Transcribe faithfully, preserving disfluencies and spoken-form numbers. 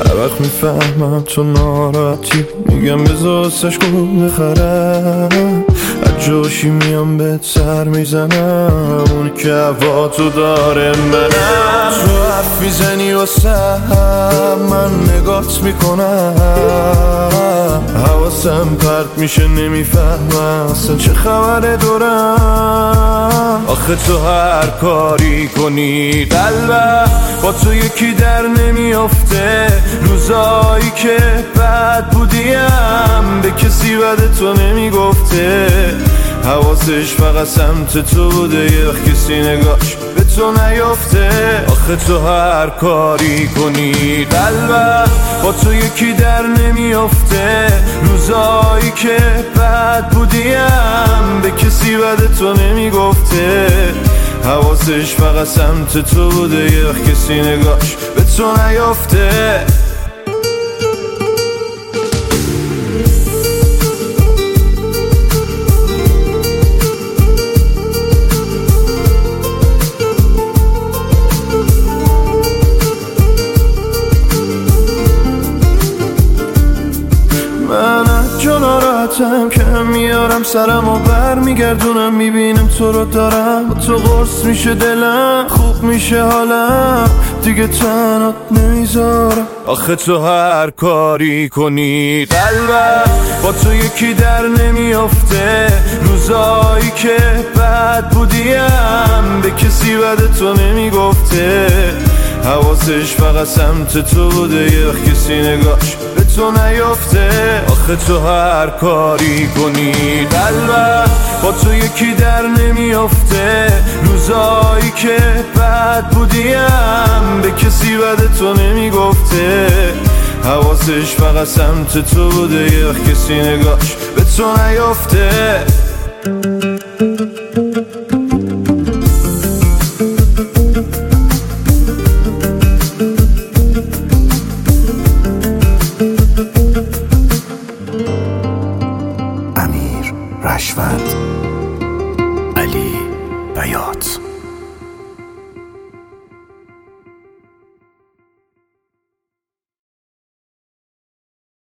هر وقت میفهمم تو ناراحتی میگم بذار واسش گل بخرم، از جاشی میام بهت سر میزنم، اون که هوا تو داره منم. تو حرف میزنی واسم من نگات میکنم، حواسم پرت میشه نمیفهمم اصلا چه خبره دورم. آخه تو هر کاری کنی قلبم با تو یکی در نمیافته، روزایی که بد بودیم به کسی بد تو نمیگفته، حواسش فقط سمت تو بوده یه وقت کسی نگاش به تو نیافته. آخه تو هر کاری کنی قلبم با تو یکی در نمیافته، روزایی که بد بودیم به کسی بد تو نمیگفته، حواسش فقط سمت تو بوده یه وقت کسی نگاش به تو نیافته. من از جا ناراحتم که میارم سرم و بر میگردونم، میبینم تو رو دارم با تو قرص میشه دلم، خوب میشه حالم دیگه تنات نمیذارم. آخه تو هر کاری کنی قلبم با تو یکی در نمیافته، روزایی که بد بودیم به کسی بد تو نمیگفته، حواسش فقط سمت تو بوده یه وقت کسی نگاش به تو نیافته. آخه تو هر کاری کنی قلبم با تو یکی در نمیافته، روزایی که بد بودیم به کسی بد تو نمیگفته، حواسش فقط سمت تو بوده یه وقت کسی نگاش به تو نیافته. امیر رشوت، علی بیات.